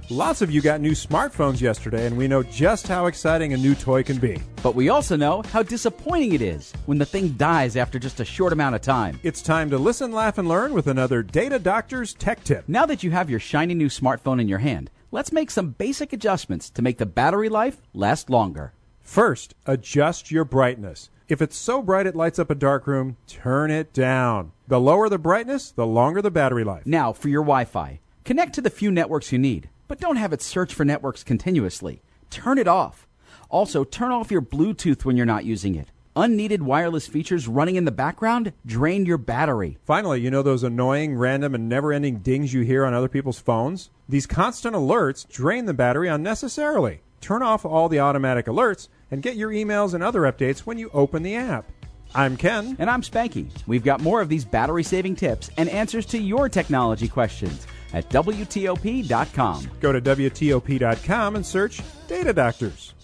Lots of you got new smartphones yesterday, and we know just how exciting a new toy can be. But we also know how disappointing it is when the thing dies after just a short amount of time. It's time to listen, laugh, and learn with another Data Doctor's Tech Tip. Now that you have your shiny new smartphone in your hand, let's make some basic adjustments to make the battery life last longer. First, adjust your brightness. If it's so bright it lights up a dark room, turn it down. The lower the brightness, the longer the battery life. Now, for your Wi-Fi. Connect to the few networks you need, but don't have it search for networks continuously. Turn it off. Also, turn off your Bluetooth when you're not using it. Unneeded wireless features running in the background drain your battery. Finally, you know those annoying, random, and never-ending dings you hear on other people's phones? These constant alerts drain the battery unnecessarily. Turn off all the automatic alerts and get your emails and other updates when you open the app. I'm Ken. And I'm Spanky. We've got more of these battery-saving tips and answers to your technology questions at WTOP.com. Go to WTOP.com and search Data Doctors.